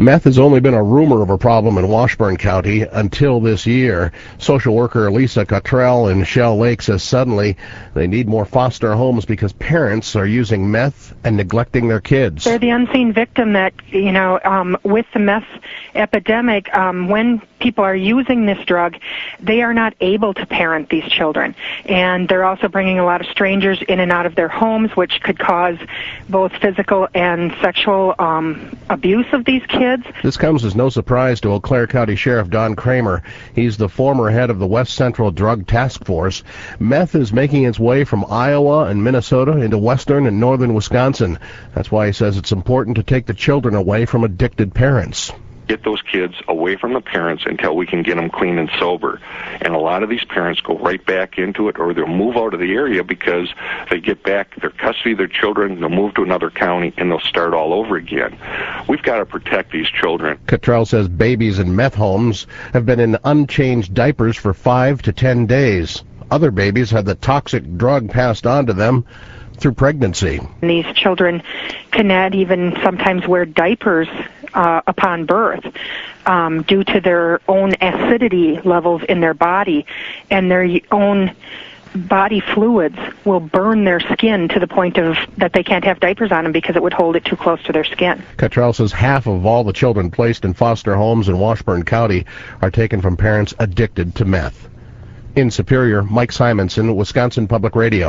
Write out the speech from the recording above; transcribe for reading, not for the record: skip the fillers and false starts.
Meth has only been a rumor of a problem in Washburn County until this year. Social worker Lisa Cottrell in Shell Lake says suddenly they need more foster homes because parents are using meth and neglecting their kids. They're the unseen victim that, with the meth epidemic, when people are using this drug, they are not able to parent these children. And they're also bringing a lot of strangers in and out of their homes, which could cause both physical and sexual abuse of these kids. This comes as no surprise to Eau Claire County Sheriff Don Kramer. He's the former head of the West Central Drug Task Force. Meth is making its way from Iowa and Minnesota into western and northern Wisconsin. That's why he says it's important to take the children away from addicted parents. Get those kids away from the parents until we can get them clean and sober. And a lot of these parents go right back into it, or they'll move out of the area because they get back their custody of their children, they'll move to another county, and they'll start all over again. We've got to protect these children. Cottrell says babies in meth homes have been in unchanged diapers for 5 to 10 days. Other babies had the toxic drug passed on to them through pregnancy. These children cannot even sometimes wear diapers upon birth due to their own acidity levels in their body, and their own body fluids will burn their skin to the point of that they can't have diapers on them because it would hold it too close to their skin. Cottrell says half of all the children placed in foster homes in Washburn County are taken from parents addicted to meth. In Superior, Mike Simonson, Wisconsin Public Radio.